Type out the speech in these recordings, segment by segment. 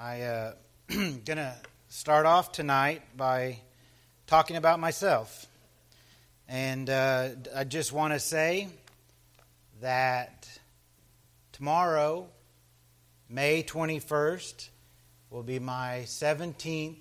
I'm going to start off tonight by talking about myself. And I just want to say that tomorrow, May 21st, will be my 17th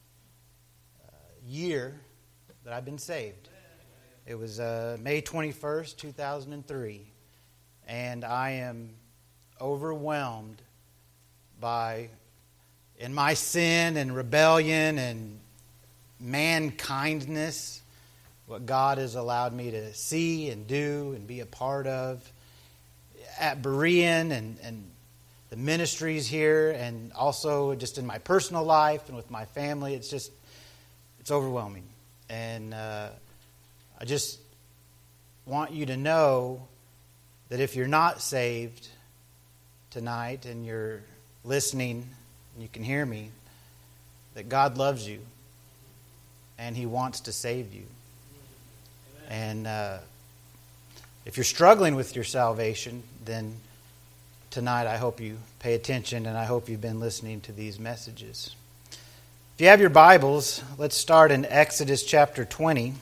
year that I've been saved. It was May 21st, 2003. And I am overwhelmed by, in my sin and rebellion and mankindness, what God has allowed me to see and do and be a part of at Berean and the ministries here, and also just in my personal life and with my family. It's overwhelming. And I just want you to know that if you're not saved tonight and you're listening and you can hear me, that God loves you and He wants to save you. And if you're struggling with your salvation, then tonight I hope you pay attention, and I hope you've been listening to these messages. If you have your Bibles, let's start in Exodus chapter 20.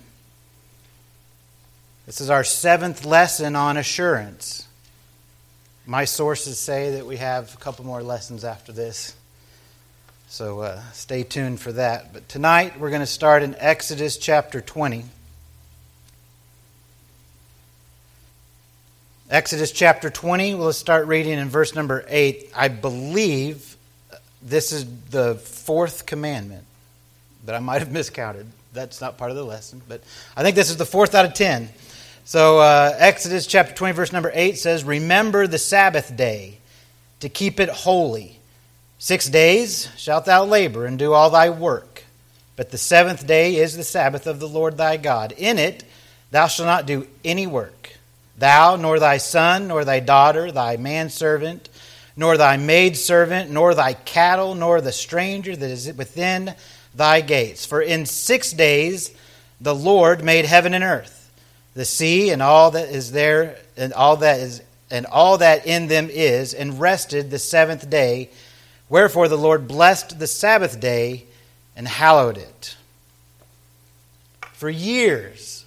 This is our 7th lesson on assurance. My sources say that we have a couple more lessons after this, so stay tuned for that. But tonight we're going to start in Exodus chapter 20. Exodus chapter 20, we'll start reading in verse number 8. I believe this is the 4th commandment, but I might have miscounted. That's not part of the lesson, but I think this is the 4th out of 10. So Exodus chapter 20, verse number 8 says, "Remember the Sabbath day, to keep it holy. 6 days shalt thou labor and do all thy work. But the 7th day is the Sabbath of the Lord thy God. In it thou shalt not do any work. Thou, nor thy son, nor thy daughter, thy manservant, nor thy maidservant, nor thy cattle, nor the stranger that is within thy gates. For in 6 days the Lord made heaven and earth, the sea and all that is there, and all that in them is, and rested the 7th day. Wherefore the Lord blessed the Sabbath day and hallowed it." For years,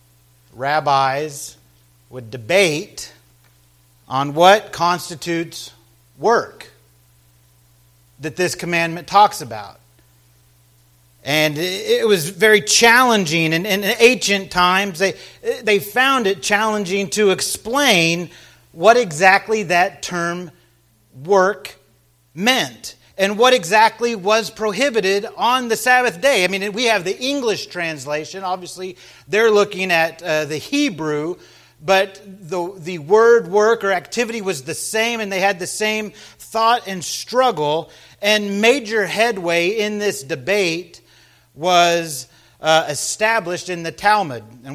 rabbis would debate on what constitutes work that this commandment talks about. And it was very challenging. And in ancient times, they found it challenging to explain what exactly that term work meant and what exactly was prohibited on the Sabbath day. I mean, we have the English translation. Obviously, they're looking at the Hebrew. But the word work or activity was the same, and they had the same thought and struggle. And major headway in this debate was established in the Talmud. And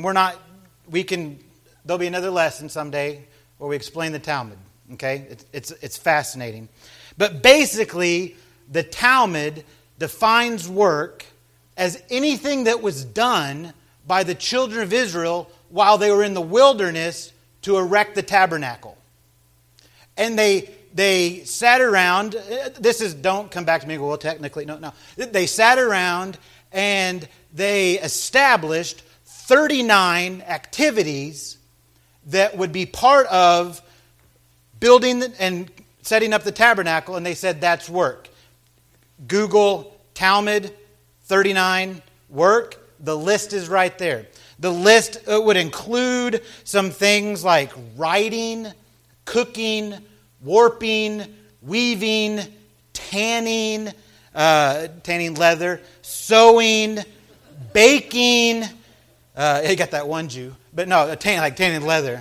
there'll be another lesson someday where we explain the Talmud. Okay, it's fascinating. But basically, the Talmud defines work as anything that was done by the children of Israel while they were in the wilderness to erect the tabernacle. And they sat around, don't come back to me and go, well, technically, no. They sat around and they established 39 activities that would be part of building and setting up the tabernacle, and they said that's work. Google Talmud 39 work, the list is right there. The list would include some things like writing, cooking, warping, weaving, tanning leather, sewing, baking. You got that one Jew, but no, tanning leather.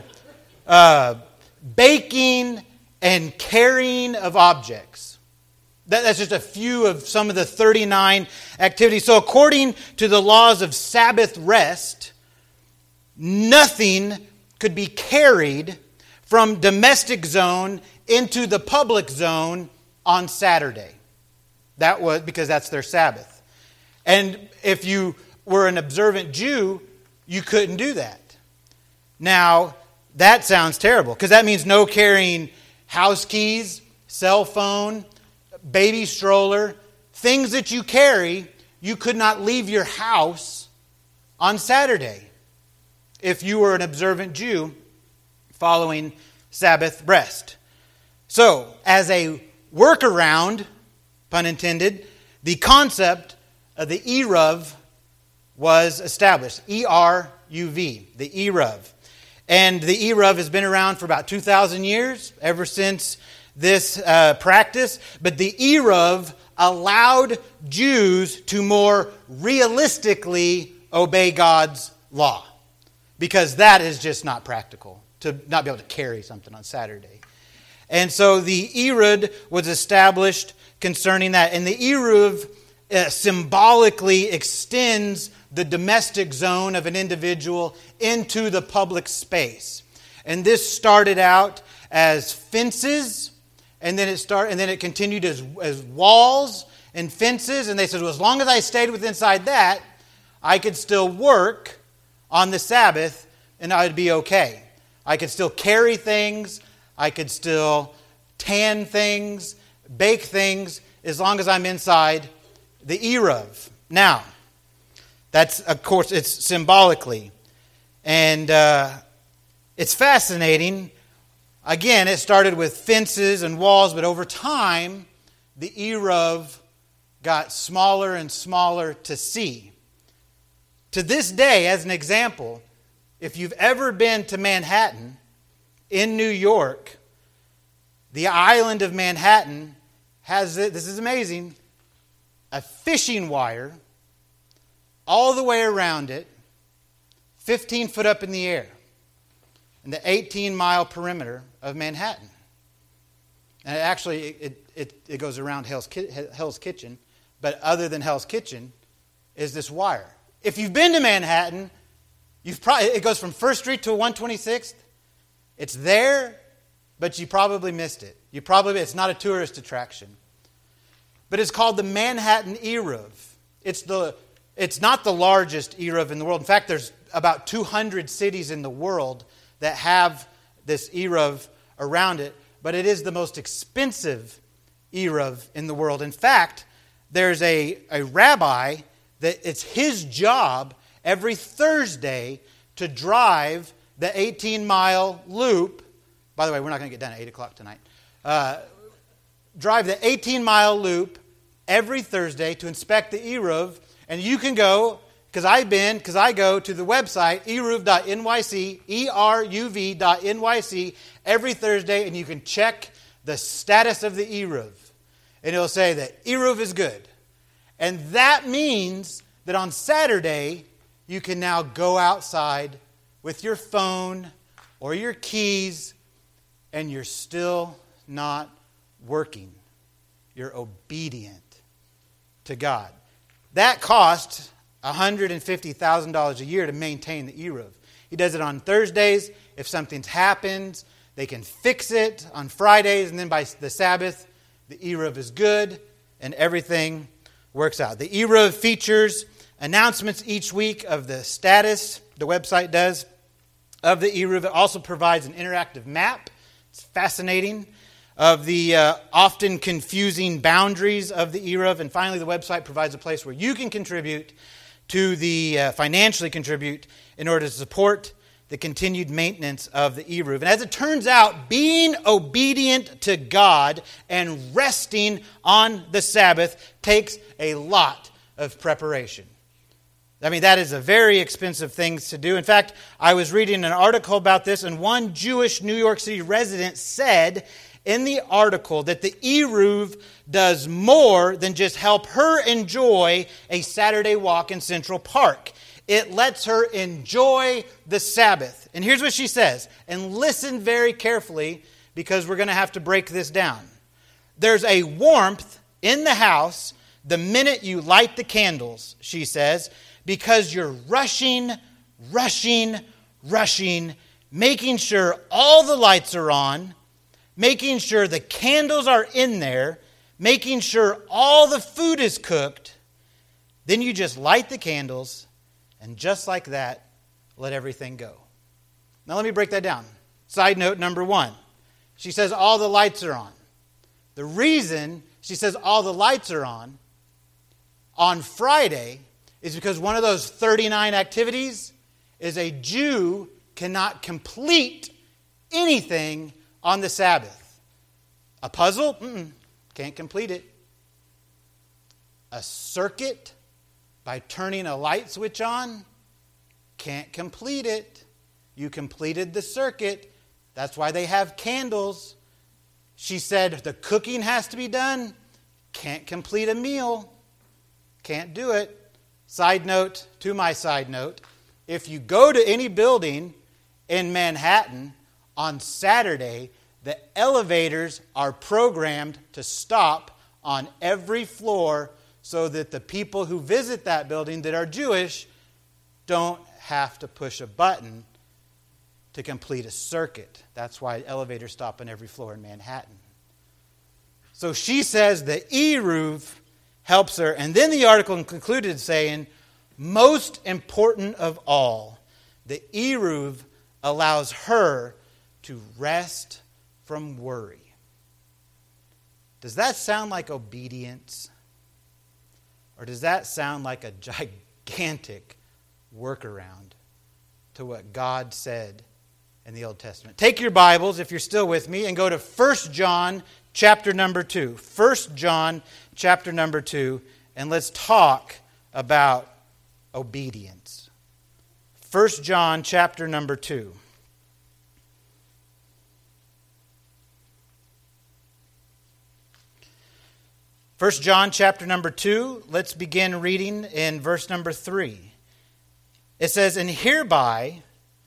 Baking and carrying of objects. That's just a few of some of the 39 activities. So according to the laws of Sabbath rest, nothing could be carried from domestic zone into the public zone on Saturday. That was because that's their Sabbath. And if you were an observant Jew, you couldn't do that. Now, that sounds terrible because that means no carrying house keys, cell phone, baby stroller, things that you carry, you could not leave your house on Saturday if you were an observant Jew following Sabbath rest. So, as a workaround, pun intended, the concept of the Eruv was established. E-R-U-V, the Eruv. And the Eruv has been around for about 2,000 years, ever since this practice. But the Eruv allowed Jews to more realistically obey God's law, because that is just not practical, to not be able to carry something on Saturday. And so the Eruv was established concerning that. And the Eruv symbolically extends the domestic zone of an individual into the public space. And this started out as fences, and then it continued as walls and fences. And they said, well, as long as I stayed inside that, I could still work on the Sabbath and I would be okay. I could still carry things, I could still tan things, bake things, as long as I'm inside the Eruv. Now, that's, of course, it's symbolically. And it's fascinating. Again, it started with fences and walls, but over time, the Eruv got smaller and smaller to see. To this day, as an example, if you've ever been to Manhattan, in New York, the island of Manhattan has, this is amazing, a fishing wire all the way around it, 15 foot up in the air, in the 18-mile perimeter of Manhattan. And it goes around Hell's Kitchen, but other than Hell's Kitchen is this wire. If you've been to Manhattan, it goes from 1st Street to 126th. It's there, but you probably missed it. It's not a tourist attraction. But it's called the Manhattan Eruv. It's not the largest Eruv in the world. In fact, there's about 200 cities in the world that have this Eruv around it, but it is the most expensive Eruv in the world. In fact, there's a rabbi that it's his job every Thursday to drive the 18-mile loop. By the way, we're not going to get done at 8 o'clock tonight. Drive the 18-mile loop every Thursday to inspect the Eruv. And you can go, because I go to the website, eruv.nyc, eruv.nyc, every Thursday, and you can check the status of the Eruv. And it'll say that Eruv is good. And that means that on Saturday, you can now go outside with your phone or your keys, and you're still not working. You're obedient to God. That costs $150,000 a year to maintain the Eruv. He does it on Thursdays. If something's happened, they can fix it on Fridays, and then by the Sabbath, the Eruv is good, and everything works out. The Eruv features announcements each week of the status, the website does, of the Eruv. It also provides an interactive map. It's fascinating, of the often confusing boundaries of the Eruv. And finally, the website provides a place where you can contribute to financially contribute in order to support the continued maintenance of the Eruv. And as it turns out, being obedient to God and resting on the Sabbath takes a lot of preparation. I mean, that is a very expensive thing to do. In fact, I was reading an article about this, and one Jewish New York City resident said in the article that the Eruv does more than just help her enjoy a Saturday walk in Central Park. It lets her enjoy the Sabbath. And here's what she says, and listen very carefully because we're going to have to break this down. There's a warmth in the house the minute you light the candles, she says, because you're rushing, making sure all the lights are on, making sure the candles are in there, making sure all the food is cooked. Then you just light the candles, and just like that, let everything go. Now let me break that down. Side note number 1. She says all the lights are on. The reason she says all the lights are on Friday is because one of those 39 activities is a Jew cannot complete anything on the Sabbath. A puzzle? Can't complete it. A circuit by turning a light switch on? Can't complete it. You completed the circuit. That's why they have candles. She said the cooking has to be done. Can't complete a meal. Can't do it. Side note to my side note. If you go to any building in Manhattan on Saturday, the elevators are programmed to stop on every floor so that the people who visit that building that are Jewish don't have to push a button to complete a circuit. That's why elevators stop on every floor in Manhattan. So she says the Eruv helps her. And then the article concluded saying, most important of all, the Eruv allows her to rest from worry. Does that sound like obedience? Or does that sound like a gigantic workaround to what God said in the Old Testament? Take your Bibles, if you're still with me, and go to 1 John chapter number 2. 1 John chapter number 2, and let's talk about obedience. 1 John chapter number 2. First John chapter number 2, let's begin reading in verse number 3. It says, and hereby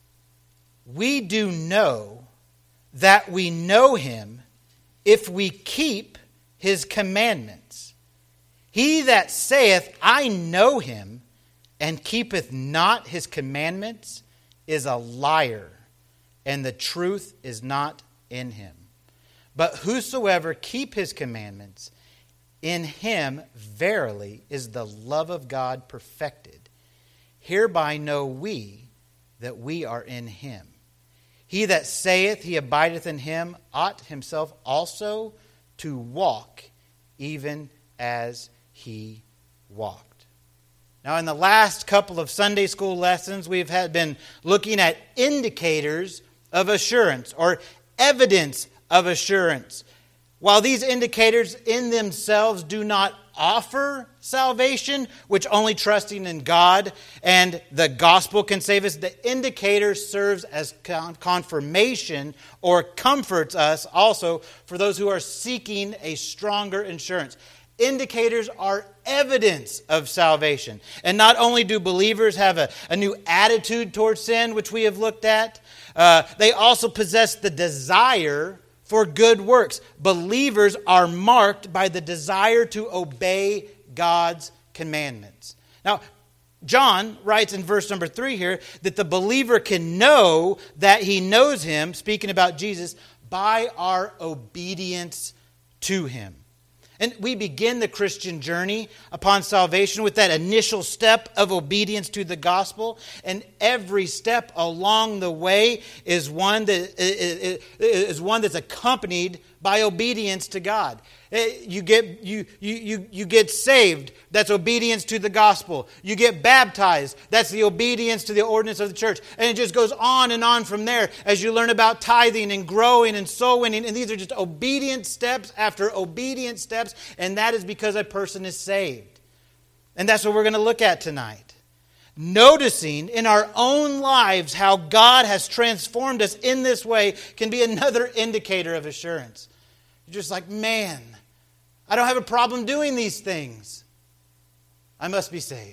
we do know that we know him if we keep his commandments. He that saith, I know him, and keepeth not his commandments, is a liar, and the truth is not in him. But whosoever keep his commandments, in him verily is the love of God perfected. Hereby know we that we are in him. He that saith he abideth in him ought himself also to walk even as he walked. Now, in the last couple of Sunday school lessons, we've been looking at indicators of assurance or evidence of assurance. While these indicators in themselves do not offer salvation, which only trusting in God and the gospel can save us, the indicator serves as confirmation or comforts us also for those who are seeking a stronger assurance. Indicators are evidence of salvation. And not only do believers have a new attitude towards sin, which we have looked at, they also possess the desire for good works. Believers are marked by the desire to obey God's commandments. Now, John writes in verse number 3 here that the believer can know that he knows him, speaking about Jesus, by our obedience to him. And we begin the Christian journey upon salvation with that initial step of obedience to the gospel. And every step along the way is one that's accompanied by obedience to God. You get saved. That's obedience to the gospel. You get baptized. That's the obedience to the ordinance of the church. And it just goes on and on from there as you learn about tithing and growing and soul winning. And these are just obedient steps after obedient steps. And that is because a person is saved. And that's what we're going to look at tonight. Noticing in our own lives how God has transformed us in this way can be another indicator of assurance. You're just like, man, I don't have a problem doing these things. I must be saved.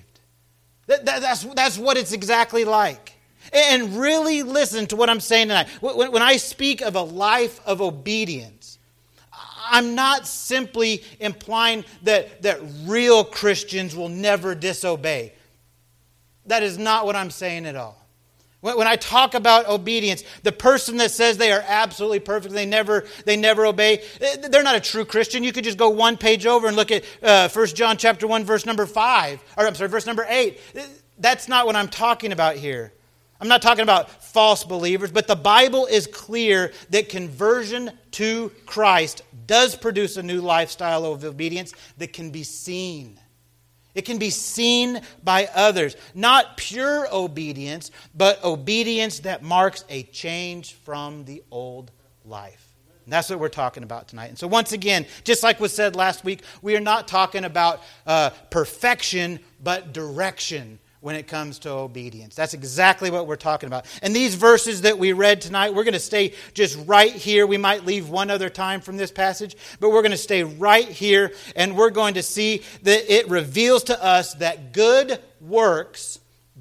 That's what it's exactly like. And really listen to what I'm saying tonight. When I speak of a life of obedience, I'm not simply implying that real Christians will never disobey. That is not what I'm saying at all. When I talk about obedience, the person that says they are absolutely perfect, they never obey, they're not a true Christian. You could just go one page over and look at 1 John chapter 1, verse number 5. Or I'm sorry, verse number 8. That's not what I'm talking about here. I'm not talking about false believers, but the Bible is clear that conversion to Christ does produce a new lifestyle of obedience that can be seen. It can be seen by others. Not pure obedience, but obedience that marks a change from the old life. And that's what we're talking about tonight. And so once again, just like was said last week, we are not talking about perfection, but direction when it comes to obedience. That's exactly what we're talking about. And these verses that we read tonight, we're going to stay just right here. We might leave one other time from this passage, but we're going to stay right here, and we're going to see that it reveals to us that good works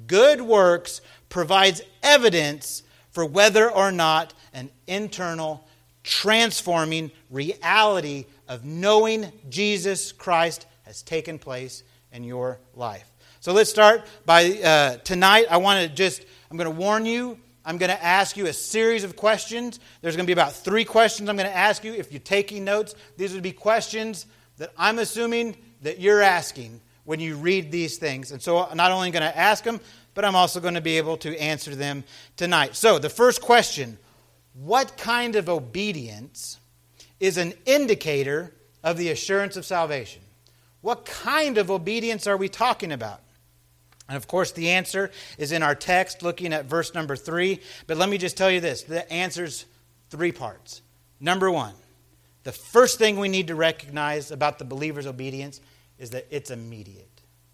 provides evidence for whether or not an internal transforming reality of knowing Jesus Christ has taken place in your life. So let's start by tonight. I'm going to warn you, I'm going to ask you a series of questions. There's going to be about 3 questions I'm going to ask you. If you're taking notes, these would be questions that I'm assuming that you're asking when you read these things. And so I'm not only going to ask them, but I'm also going to be able to answer them tonight. So the first question, what kind of obedience is an indicator of the assurance of salvation? What kind of obedience are we talking about? And of course, the answer is in our text, looking at verse number 3. But let me just tell you this. The answer's 3 parts. Number 1, the first thing we need to recognize about the believer's obedience is that it's immediate.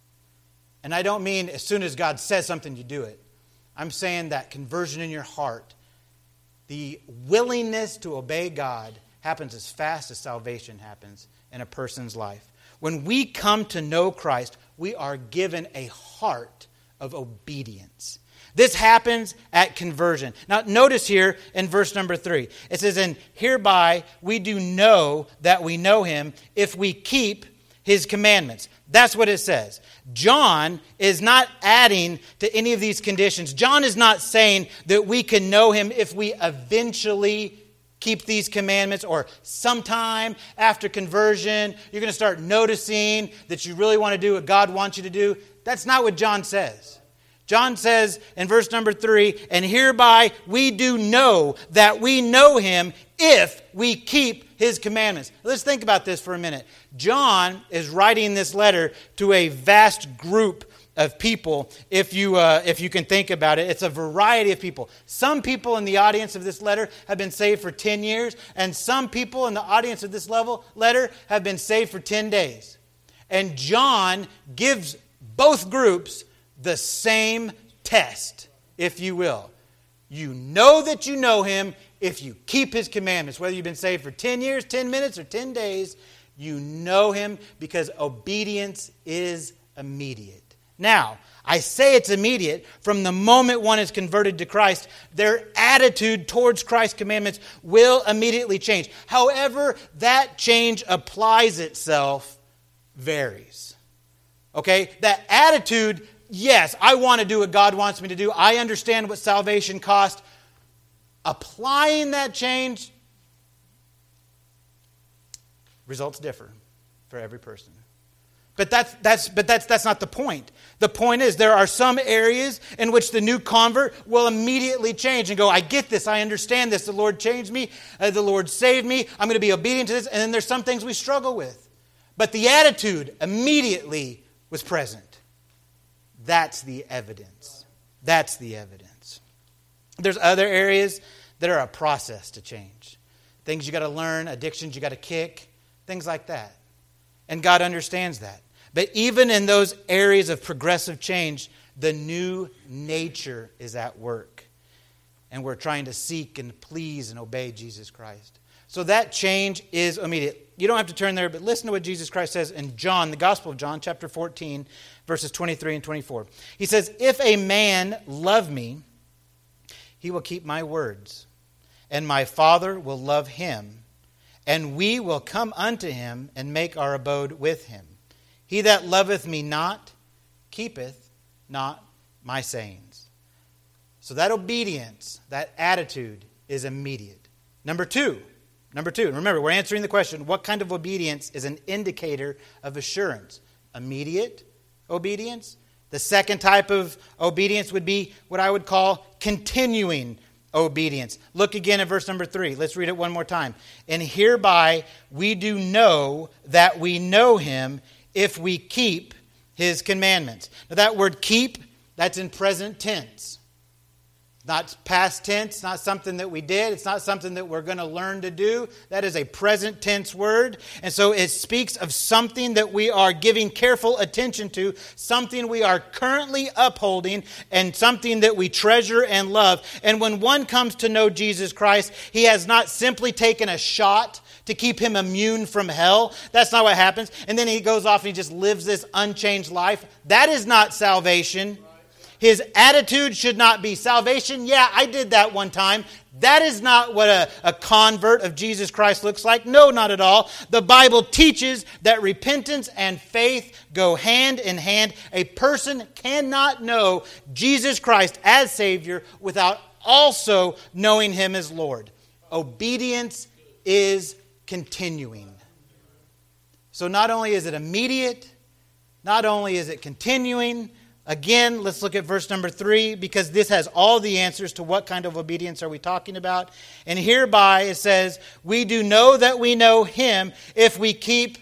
And I don't mean as soon as God says something, you do it. I'm saying that conversion in your heart, the willingness to obey God, happens as fast as salvation happens in a person's life. When we come to know Christ, we are given a heart of obedience. This happens at conversion. Now, notice here in verse number 3. It says, "And hereby we do know that we know Him if we keep His commandments." That's what it says. John is not adding to any of these conditions. John is not saying that we can know Him if we eventually keep these commandments, or sometime after conversion, you're going to start noticing that you really want to do what God wants you to do. That's not what John says. John says in verse number 3, "And hereby we do know that we know Him if we keep His commandments." Let's think about this for a minute. John is writing this letter to a vast group of people, if you can think about it. It's a variety of people. Some people in the audience of this letter have been saved for 10 years, and some people in the audience of this letter have been saved for 10 days. And John gives both groups the same test, if you will. You know that you know Him if you keep His commandments. Whether you've been saved for 10 years, 10 minutes, or 10 days, you know Him because obedience is immediate. Now, I say it's immediate. From the moment one is converted to Christ, their attitude towards Christ's commandments will immediately change. However, that change applies itself varies. Okay? That attitude, yes, I want to do what God wants me to do. I understand what salvation costs. Applying that change, results differ for every person. But that's not the point. The point is there are some areas in which the new convert will immediately change and go, I get this, I understand this, the Lord changed me, the Lord saved me, I'm going to be obedient to this, and then there's some things we struggle with. But the attitude immediately was present. That's the evidence. That's the evidence. There's other areas that are a process to change. Things you got to learn, addictions you got to kick, things like that. And God understands that. But even in those areas of progressive change, the new nature is at work. And we're trying to seek and please and obey Jesus Christ. So that change is immediate. You don't have to turn there, but listen to what Jesus Christ says in John, the Gospel of John, chapter 14, verses 23 and 24. He says, "If a man love me, he will keep my words, and my Father will love him, and we will come unto him and make our abode with him. He that loveth me not, keepeth not my sayings." So that obedience, that attitude is immediate. Number two, remember, we're answering the question, what kind of obedience is an indicator of assurance? Immediate obedience, The second type of obedience would be what I would call continuing obedience. Look again at verse number 3. Let's read it one more time. And hereby we do know that we know him if we keep his commandments. Now that word keep, that's in present tense. Not past tense, not something that we did. It's not something that we're going to learn to do. That is a present tense word. And so it speaks of something that we are giving careful attention to, something we are currently upholding, and something that we treasure and love. And when one comes to know Jesus Christ, he has not simply taken a shot to keep him immune from hell. That's not what happens. And then he goes off and he just lives this unchanged life. That is not salvation. His attitude should not be salvation. Yeah, I did that one time. That is not what a convert of Jesus Christ looks like. No, not at all. The Bible teaches that repentance and faith go hand in hand. A person cannot know Jesus Christ as Savior without also knowing him as Lord. Obedience is continuing. So not only is it immediate, not only is it continuing. Again, let's look at verse number 3, because this has all the answers to what kind of obedience are we talking about. And hereby it says, we do know that we know him if we keep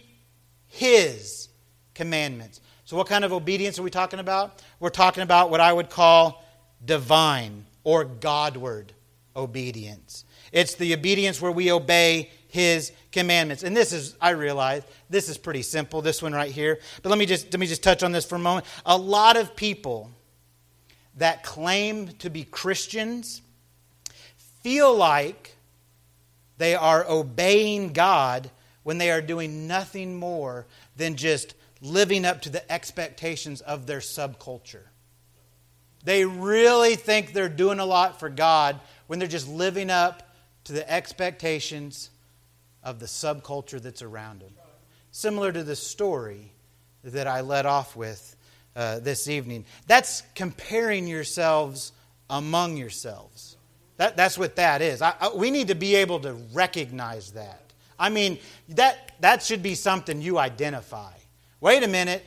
his commandments. So what kind of obedience are we talking about? We're talking about what I would call divine or Godward obedience. It's the obedience where we obey his commandments. And this is, I realize, this is pretty simple, this one right here. But let me just touch on this for a moment. A lot of people that claim to be Christians feel like they are obeying God when they are doing nothing more than just living up to the expectations of their subculture. They really think they're doing a lot for God when they're just living up to the expectations of the subculture that's around them. Similar to the story that I led off with this evening. That's comparing yourselves among yourselves. That's what that is. We need to be able to recognize that. I mean, that should be something you identify. Wait a minute.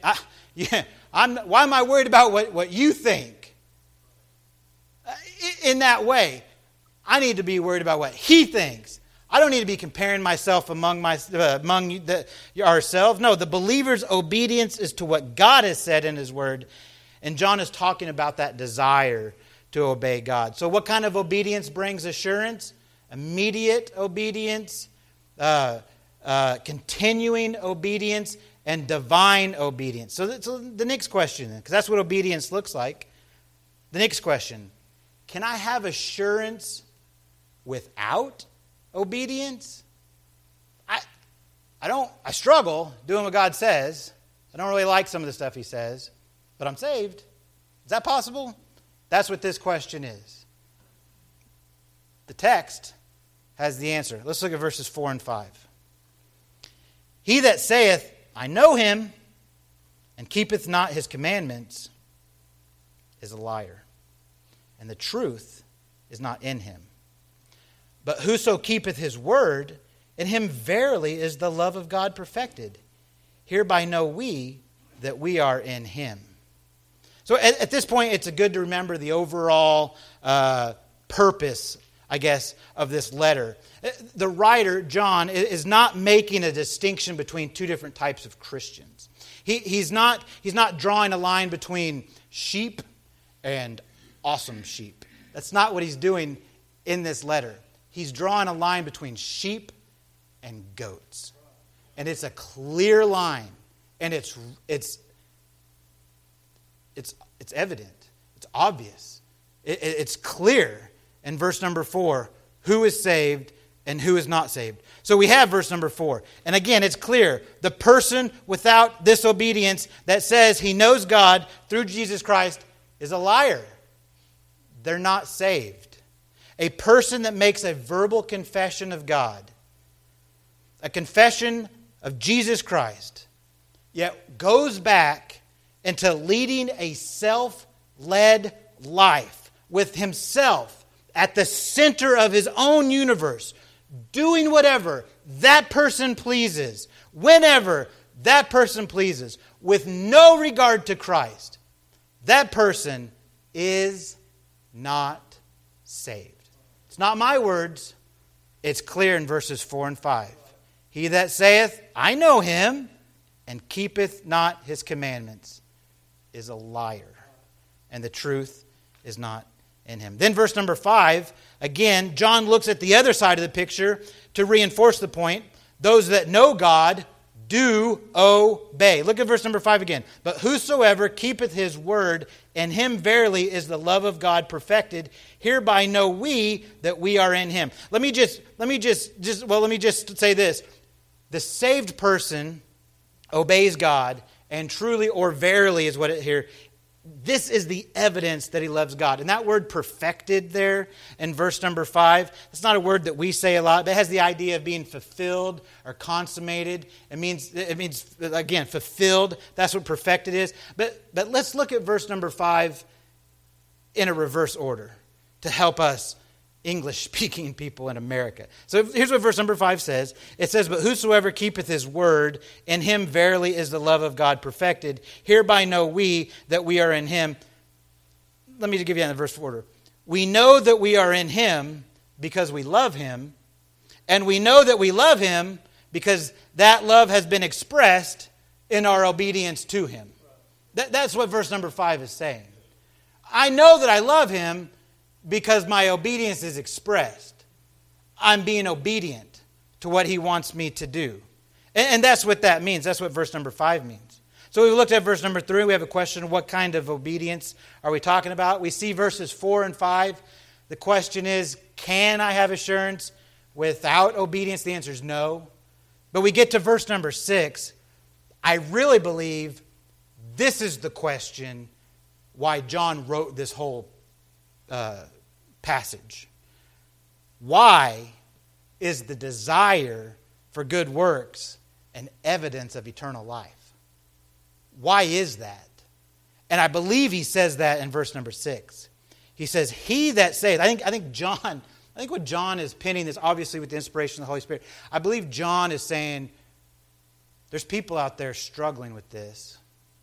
Why am I worried about what you think? In that way, I need to be worried about what he thinks. I don't need to be comparing myself among ourselves. No, the believer's obedience is to what God has said in his word. And John is talking about that desire to obey God. So what kind of obedience brings assurance? Immediate obedience, continuing obedience, and divine obedience. So the next question, because that's what obedience looks like. The next question, can I have assurance without obedience? I struggle doing what God says. I don't really like some of the stuff he says, but I'm saved. Is that possible? That's what this question is. The text has the answer. Let's look at verses 4 and 5. He that saith, I know him, and keepeth not his commandments, is a liar, and the truth is not in him. But whoso keepeth his word, in him verily is the love of God perfected. Hereby know we that we are in him. So at this point, it's good to remember the overall purpose, I guess, of this letter. The writer, John, is not making a distinction between two different types of Christians. He's not drawing a line between sheep and awesome sheep. That's not what he's doing in this letter. He's drawing a line between sheep and goats. And it's a clear line. And it's evident. It's obvious. It's clear in verse number 4 who is saved and who is not saved. So we have verse number 4. And again, it's clear. The person without this obedience that says he knows God through Jesus Christ is a liar. They're not saved. A person that makes a verbal confession of God, a confession of Jesus Christ, yet goes back into leading a self-led life with himself at the center of his own universe, doing whatever that person pleases, whenever that person pleases, with no regard to Christ. that person is not saved. It's not my words. It's clear in verses 4 and 5. He that saith, I know him, and keepeth not his commandments, is a liar, and the truth is not in him. Then verse number 5, again, John looks at the other side of the picture to reinforce the point. Those that know God do obey. Look at verse number 5 again. But whosoever keepeth his word, in him verily is the love of God perfected. Hereby know we that we are in him. Let me just say this. The saved person obeys God, and truly or verily is what it here. This is the evidence that he loves God. And that word perfected there in verse number 5, it's not a word that we say a lot, but it has the idea of being fulfilled or consummated. It means again, fulfilled. That's what perfected is. But let's look at verse number 5 in a reverse order to help us English-speaking people in America. So here's what verse number 5 says. It says, but whosoever keepeth his word, in him verily is the love of God perfected. Hereby know we that we are in him. Let me give you the verse order. We know that we are in him because we love him. And we know that we love him because that love has been expressed in our obedience to him. That's what verse number 5 is saying. I know that I love him because my obedience is expressed. I'm being obedient to what he wants me to do. And that's what that means. That's what verse number 5 means. So we looked at verse number 3. We have a question, what kind of obedience are we talking about? We see verses 4 and 5. The question is, can I have assurance without obedience? The answer is no. But we get to verse number 6. I really believe this is the question why John wrote this whole passage. Why is the desire for good works an evidence of eternal life? Why is that? And I believe he says that in verse number 6. He says, he that saith, I think what John is pinning this, obviously with the inspiration of the Holy Spirit. I believe John is saying, there's people out there struggling with this.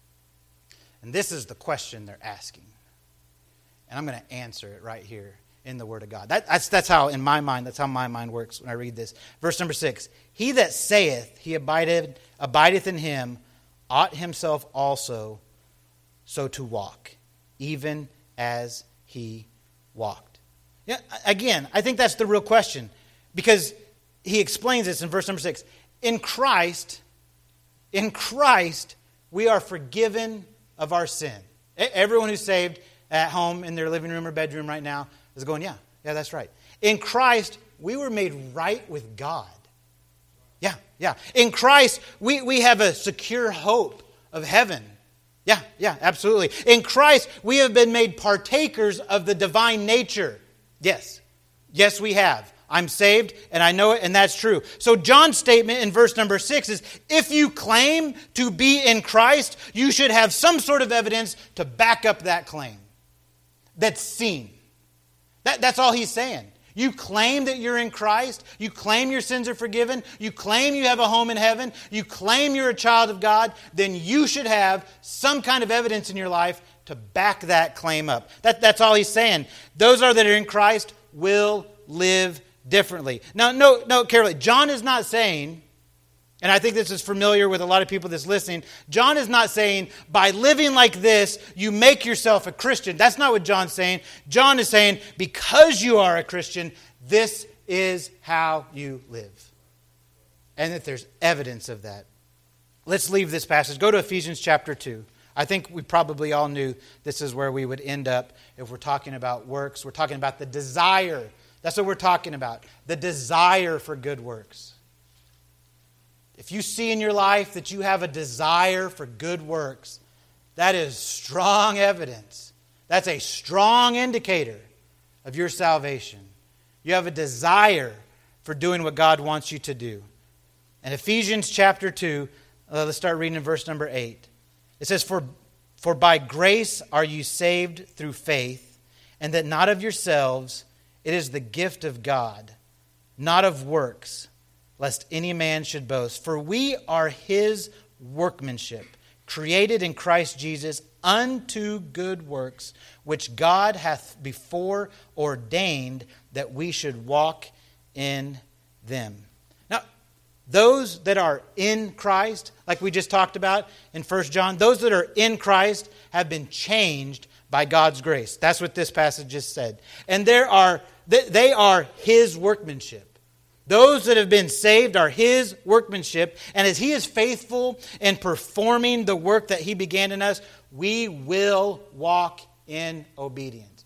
And this is the question they're asking. And I'm going to answer it right here in the Word of God. That's how, in my mind, that's how my mind works when I read this. Verse number 6. He that saith he abideth in him, ought himself also so to walk, even as he walked. Yeah, again, I think that's the real question. Because he explains this in verse number 6. In Christ, we are forgiven of our sin. Everyone who's saved at home in their living room or bedroom right now is going, yeah, that's right. In Christ, we were made right with God. Yeah. In Christ, we have a secure hope of heaven. Yeah, absolutely. In Christ, we have been made partakers of the divine nature. Yes, we have. I'm saved, and I know it, and that's true. So John's statement in verse number 6 is, if you claim to be in Christ, you should have some sort of evidence to back up that claim. That's seen. That's all he's saying. You claim that you're in Christ. You claim your sins are forgiven. You claim you have a home in heaven. You claim you're a child of God. Then you should have some kind of evidence in your life to back that claim up. That's all he's saying. Those that are in Christ will live differently. Now, no, carefully. John is not saying, and I think this is familiar with a lot of people that's listening, John is not saying, by living like this, you make yourself a Christian. That's not what John's saying. John is saying, because you are a Christian, this is how you live. And that there's evidence of that. Let's leave this passage. Go to Ephesians chapter 2. I think we probably all knew this is where we would end up if we're talking about works. We're talking about the desire. That's what we're talking about. The desire for good works. If you see in your life that you have a desire for good works, that is strong evidence. That's a strong indicator of your salvation. You have a desire for doing what God wants you to do. In Ephesians chapter 2, let's start reading in verse number 8. It says, For by grace are you saved through faith, and that not of yourselves, it is the gift of God, not of works, lest any man should boast. For we are his workmanship, created in Christ Jesus unto good works, which God hath before ordained that we should walk in them. Now, those that are in Christ, like we just talked about in 1 John, those that are in Christ have been changed by God's grace. That's what this passage just said. And they are His workmanship. Those that have been saved are His workmanship. And as He is faithful in performing the work that He began in us, we will walk in obedience.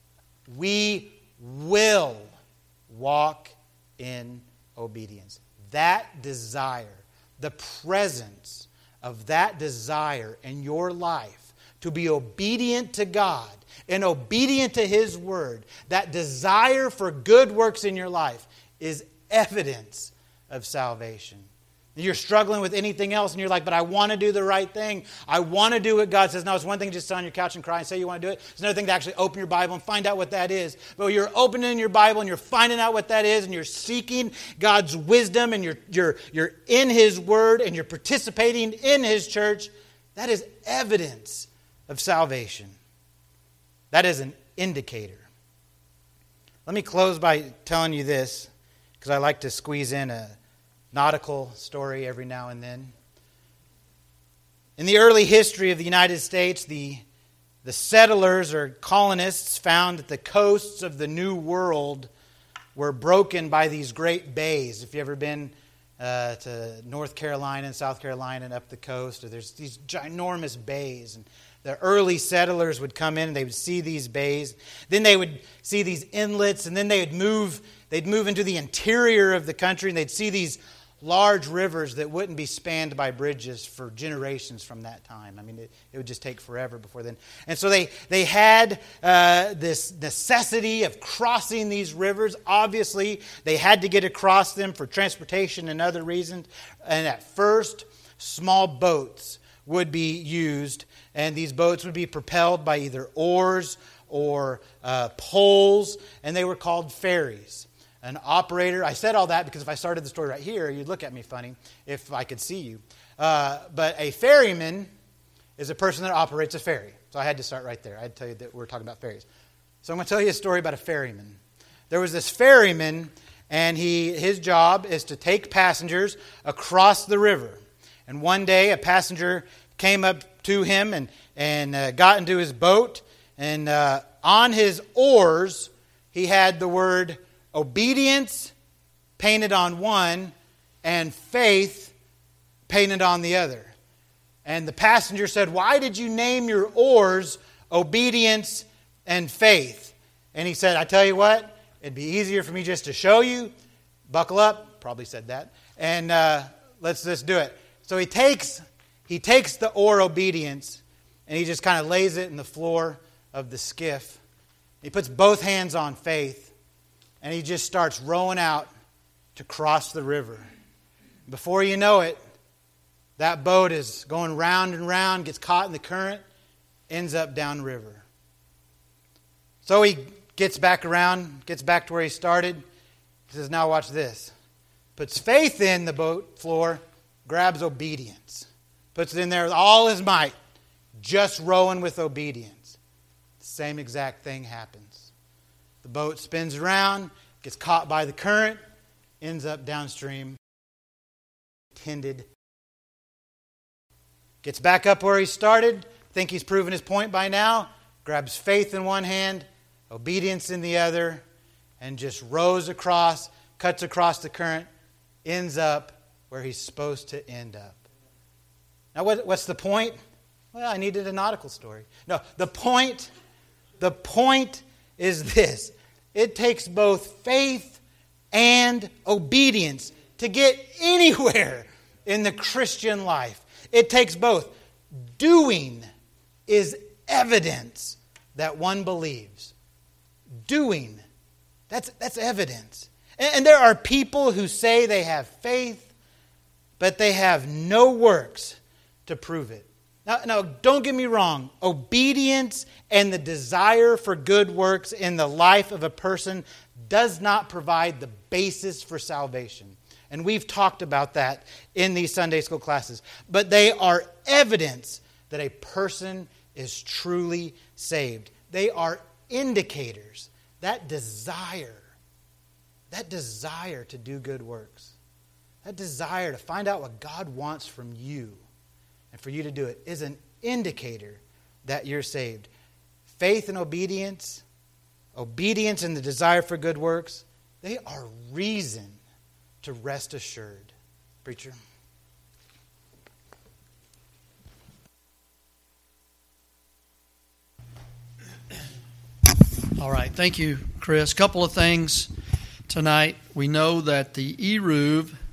We will walk in obedience. That desire, the presence of that desire in your life to be obedient to God and obedient to His Word, that desire for good works in your life is evidence of salvation. You're struggling with anything else and you're like, but I want to do the right thing. I want to do what God says. Now, it's one thing just to sit on your couch and cry and say you want to do it. It's another thing to actually open your Bible and find out what that is. But when you're opening your Bible and you're finding out what that is and you're seeking God's wisdom and you're in His Word and you're participating in His church, that is evidence of salvation. That is an indicator. Let me close by telling you this, because I like to squeeze in a nautical story every now and then. In the early history of the United States, the settlers or colonists found that the coasts of the New World were broken by these great bays. If you've ever been to North Carolina and South Carolina and up the coast, there's these ginormous bays. And the early settlers would come in and they would see these bays. Then they would see these inlets, and then they'd move into the interior of the country, and they'd see these large rivers that wouldn't be spanned by bridges for generations from that time. I mean, it would just take forever before then. And so they had this necessity of crossing these rivers. Obviously, they had to get across them for transportation and other reasons. And at first, small boats would be used, and these boats would be propelled by either oars or poles, and they were called ferries. An operator, I said all that because if I started the story right here, you'd look at me funny if I could see you. But a ferryman is a person that operates a ferry. So I had to start right there. I had to tell you that we're talking about ferries. So I'm going to tell you a story about a ferryman. There was this ferryman, and his job is to take passengers across the river. And one day a passenger came up to him and got into his boat. And on his oars, he had the word obedience painted on one and faith painted on the other. And the passenger said, "Why did you name your oars obedience and faith?" And he said, "I tell you what, it'd be easier for me just to show you. Buckle up." Probably said that. And let's just do it. So he takes the oar obedience and he just kind of lays it in the floor of the skiff. He puts both hands on faith. And he just starts rowing out to cross the river. Before you know it, that boat is going round and round, gets caught in the current, ends up downriver. So he gets back around, gets back to where he started. He says, "Now watch this." Puts faith in the boat floor, grabs obedience. Puts it in there with all his might, just rowing with obedience. The same exact thing happens. The boat spins around, gets caught by the current, ends up downstream. Intended. Gets back up where he started. Think he's proven his point by now. Grabs faith in one hand, obedience in the other, and just rows across, cuts across the current, ends up where he's supposed to end up. Now, what's the point? Well, I needed a nautical story. No, the point is this. It takes both faith and obedience to get anywhere in the Christian life. It takes both. Doing is evidence that one believes. Doing, that's evidence. And there are people who say they have faith, but they have no works to prove it. Now, don't get me wrong. Obedience and the desire for good works in the life of a person does not provide the basis for salvation. And we've talked about that in these Sunday school classes. But they are evidence that a person is truly saved. They are indicators. That desire to do good works, that desire to find out what God wants from you and for you to do it is an indicator that you're saved. Faith and obedience and the desire for good works, they are reason to rest assured. Preacher. All right. Thank you, Chris. Couple of things tonight. We know that the Eruv